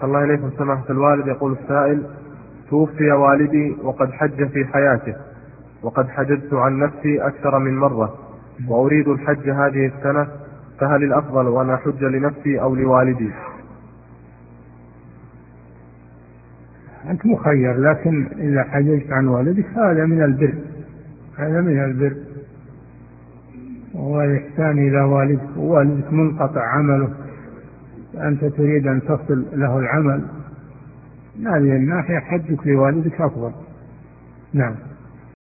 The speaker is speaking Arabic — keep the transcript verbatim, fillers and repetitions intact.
الله إليكم سماحة الوالد. يقول السائل: توفي والدي وقد حج في حياته، وقد حججت عن نفسي أكثر من مرة، وأريد الحج هذه السنة، فهل الأفضل وأنا أحج لنفسي أو لوالدي؟ أنت مخير، لكن إذا حججت عن والدك هذا من البر، هذا من البر والإحسان إلى والدك، ووالدك منقطع عمله، أنت تريد أن تصل له العمل، هذه الناحية حجك لوالدك أفضل. نعم.